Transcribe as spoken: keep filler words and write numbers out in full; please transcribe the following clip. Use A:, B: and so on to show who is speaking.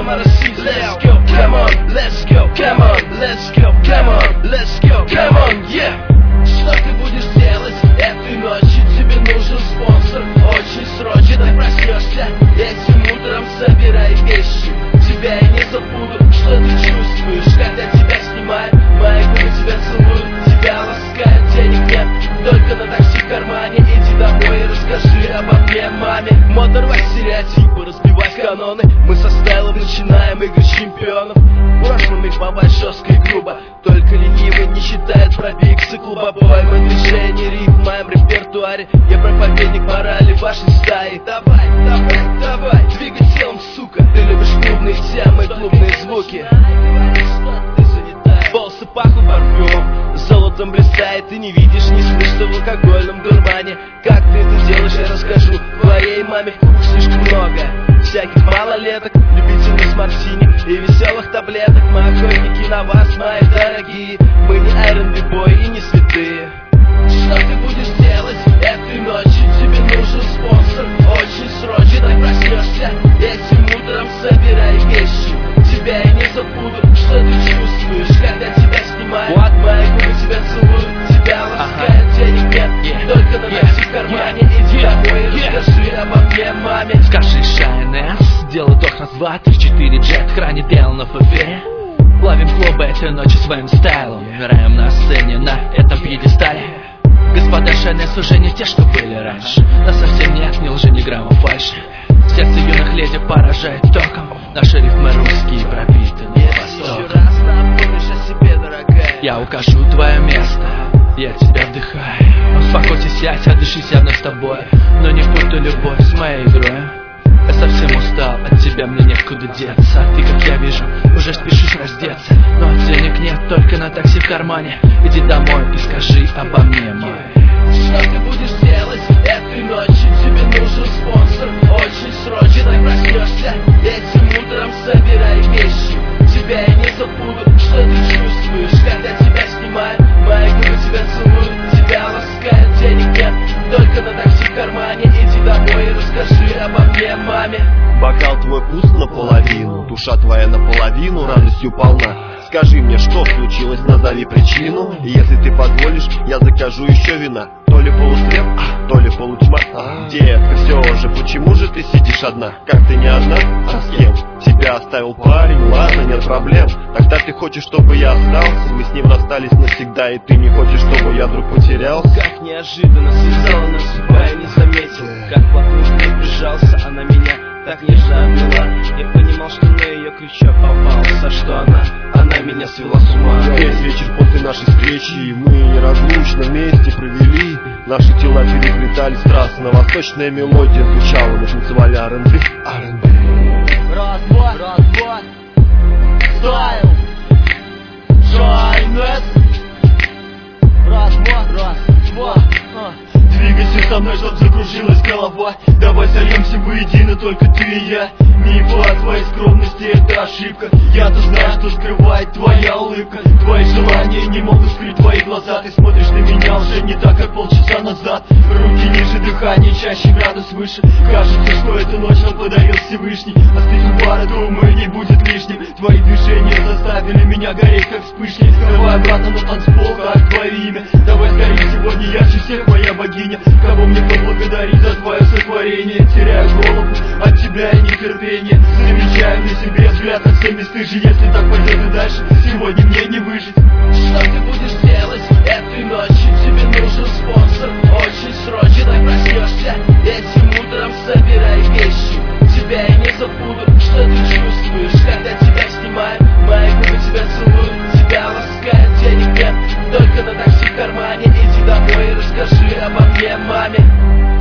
A: заморозить. Let's go, come on, let's go, come on, let's go, come on, let's go, come on, yeah. Что ты будешь делать этой ночью? Тебе нужен спонсор, очень срочно. Ты проснешься этим утром, собирай вещи. Тебя я не забуду, что ты чувствуешь, когда тебя снимают, мои губы тебя целуют, тебя ласкают, денег нет, только на такси в кармане. Иди домой и расскажи обо мне маме. Модно рвать стереотипы, разбивать каноны. Мы со стайлом начинаем игры чемпионов. Прошлым их бывает жестко и грубо, только ленивый не считает пробиксы клуба. Бой, мы движение, риф в моем репертуаре. Я проповедник морали вашей стаи. Давай, давай, давай, двигай телом, сука. Ты любишь клубные темы, клубные звуки. Волосы пахнут парфюмом, золотом блистает. Ты не видишь, не слышишь в алкогольном дурмане. Как ты это делаешь, я расскажу твоей маме. Уж слишком много всяких малолеток, любительниц мартини и веселых таблеток. Мы охотники на вас, мои дорогие. Мы не эр энд би-бой и не святые. Что ты будешь делать этой ночью? Тебе нужен спонсор, очень срочно. Ты проснешься этим утром, собирай вещи. Тебя я не забуду, что ты чувствуешь, когда тебя снимают. What? Мои губы тебя целуют, тебя ласкают, uh-huh. Денег нет, yeah. Только на такси yeah. в кармане. Yeah. Иди yeah. домой и yeah. расскажи обо мне маме.
B: Скажи, Шайнес, делай дох раз, два, три, четыре, джет, хранит дел на фэфе. Ловим клубы этой ночи своим стайлом, умираем на сцене на этом пьедестале. Господа Шайнес уже не те, что были раньше. Нас совсем нет, ни лжи, ни грамма фальши. Сердце юных леди поражает током. Наши рифмы русские пропитаны востоком. Я укажу твое место, я тебя вдыхаю. Успокойся, сядь, отдышись, я вновь с тобой. Но не путай любовь с моей игрой. Я совсем устал, от тебя мне некуда деться. Ты, как я вижу, уже спешишь раздеться. Но денег нет, только на такси в кармане. Иди домой и скажи обо мне, мой.
A: Что ты будешь делать этой ночью? Тебе нужен спонсор, очень срочно. Ты проснешься этим утром, собирай вещи. Тебя я не забуду, что ты чувствуешь, когда тебя снимают. Мои губы тебя целуют, тебя ласкают, денег нет, только на такси в кармане. Иди домой и расскажи обо мне маме.
C: Бокал твой пуст наполовину, душа твоя наполовину радостью полна. Скажи мне, что случилось, назови причину. И если ты позволишь, я закажу еще вина. То ли полусвет, то ли полутьма. Детка, все же, почему же ты сидишь одна? Как ты не одна? А с кем? Тебя оставил парень, ладно, нет проблем. Тогда ты хочешь, чтобы я остался? Мы с ним расстались навсегда, и ты не хочешь, чтобы я вдруг потерялся?
A: Как неожиданно связала нас судьба, я не заметил. Как вокруг не прижался, она меня так нежно обняла. Я понимал, что на ее крючок попался, что она, она меня свела с ума.
C: Весь вечер после нашей встречи мы неразлучно вместе провели. Наши тела переплетались страстно, восточная мелодия звучала, мы танцевали ар энд би. ар энд би.
A: Раз, два, раз, два. Стайл Шайнес. Раз, два, раз, два. Двигайся со мной, чтоб закружилась голова. Давай сольемся воедино, только ты и я. Мифа о твоей скромности — это ошибка. Я-то знаю, что скрывает твоя улыбка. Твои желания не могут скрыть твои глаза. Ты смотришь на меня уже не так, как полчаса назад. Руки ниже, дыхание чаще, градус выше. Кажется, что эту ночь нам подарил Всевышний. Остыть у бара, думаю, не будет лишним. Твои движения заставили меня гореть, как вспышки. Давай обратно на танцпол, как твое имя. Давай сгорим сегодня ярче всех, моя богиня. Кого мне поблагодарить за твое сотворение? Теряю голову, от тебя и нетерпение. Замечаю на себе взгляд от всеми стыжи. Если так пойдет и дальше, сегодня мне не выжить. Что ты будешь делать этой ночью? Тебе нужен спонсор, очень срочно. Ты проснешься этим утром, собирай вещи. Тебя я не забуду, что ты чувствуешь, когда тебя снимают. Мои губы тебя целуют, тебя ласкают, денег нет, только на такси в кармане. Иди домой и расскажи обо мне маме.